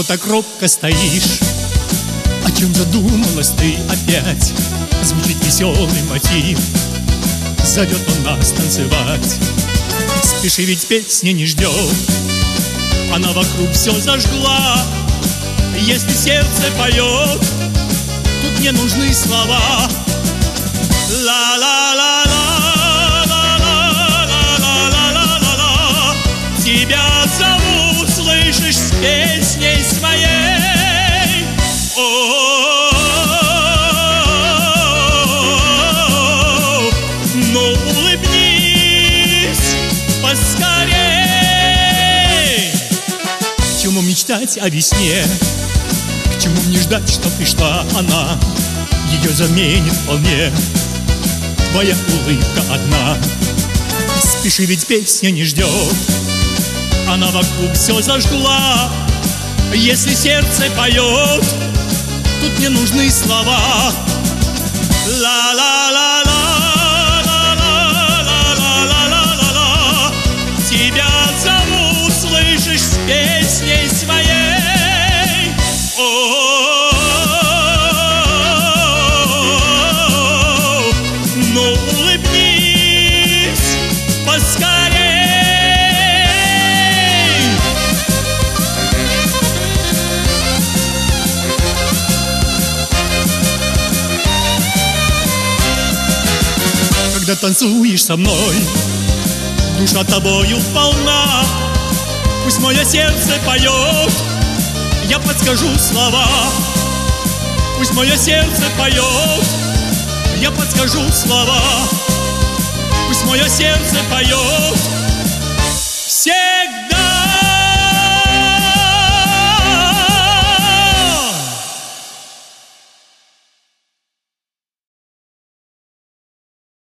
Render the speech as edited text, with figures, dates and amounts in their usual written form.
что так робко стоишь? О чем задумалась ты опять? Звучит веселый мотив, зовет он нас танцевать. Спеши, ведь песня не ждет, она вокруг все зажгла. Если сердце поет, тут не нужны слова. Ла-ла-ла-ла-ла-ла-ла-ла-ла-ла-ла. Тебя зовут, слышишь, с песней своей. О-о-о-о-о. Ну улыбнись поскорей. К чему мечтать о весне? К чему мне ждать, что пришла она? Ее заменит вполне твоя улыбка одна. Спеши, ведь песня не ждет, она вокруг все зажгла. Если сердце поет, тут не нужны слова. Ла-ла-ла-ла-ла-ла-ла-ла-ла-ла. Тебя зовут, слышишь, с песней своей. О-о-о-о-о. Ну улыбнись поскорей. Когда танцуешь со мной, душа тобою полна. Пусть мое сердце поет, я подскажу слова. Пусть мое сердце поет, я подскажу слова. Пусть мое сердце поет. Все